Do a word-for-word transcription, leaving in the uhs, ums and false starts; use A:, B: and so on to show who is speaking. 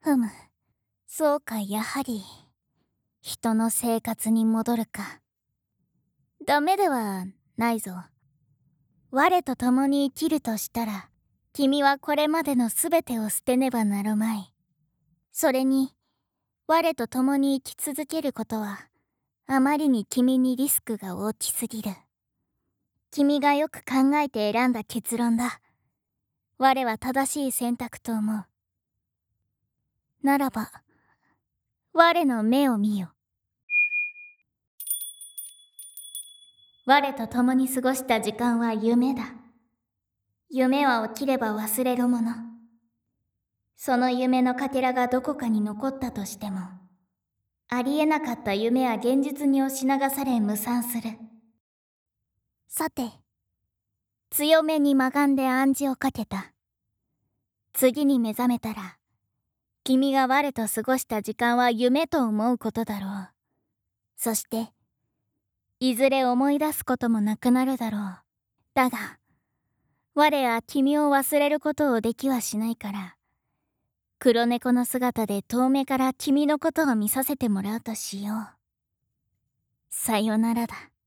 A: ふむ、そうか、やはり人の生活に戻るか。ダメではないぞ。我と共に生きるとしたら、君はこれまでのすべてを捨てねばなるまい。それに、我と共に生き続けることは、あまりに君にリスクが大きすぎる。君がよく考えて選んだ結論だ。我は正しい選択と思う。ならば、我の目を見よ。我と共に過ごした時間は夢だ。夢は起きれば忘れるもの。その夢のかけらがどこかに残ったとしても、ありえなかった夢は現実に押し流され無産する。さて、強めにまがんで暗示をかけた。次に目覚めたら、君が我と過ごした時間は夢と思うことだろう。そして、いずれ思い出すこともなくなるだろう。だが、我は君を忘れることをできはしないから、黒猫の姿で遠目から君のことを見させてもらうとしよう。さよならだ。